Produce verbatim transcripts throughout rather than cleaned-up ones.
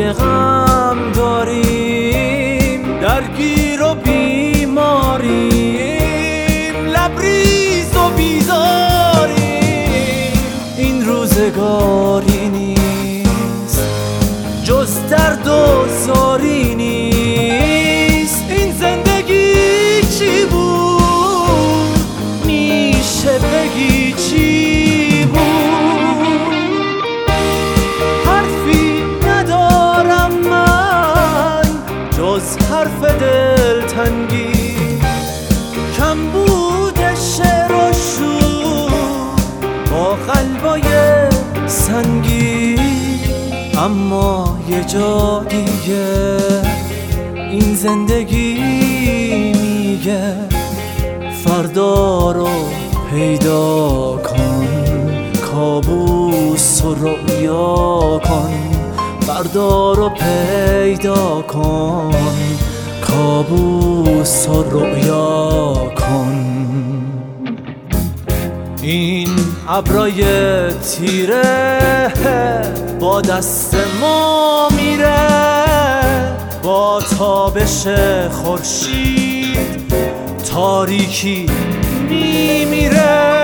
های غم داریم، درگیر و بیماریم، لبریز و بیزاریم. این روزگاری نیست جز درد و زاری نیست. این زندگی چی بود؟ میشه بگی چی بود؟ حرفی ندارم من جز حرف دلتنگی، کم بود شعر و شور با قلبای سنگی. اما یه جا دیگه این زندگی میگه فردا رو پیدا کن، کابوس و رؤیا کن. فردا رو پیدا کن، کابوس و رؤیا کن. این ابرای تیره با دست ما میره، با تابش خورشید تاریکی میمیره.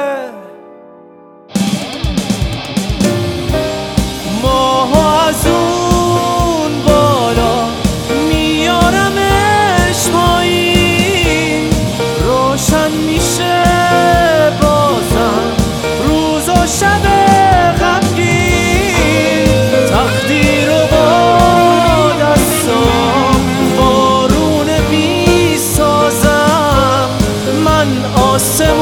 ماه از اون بالا میارمش پایین، روشن میشه بازم روز و شب غمگین. تقدیر و با دستام بارون میسازم، من آسمان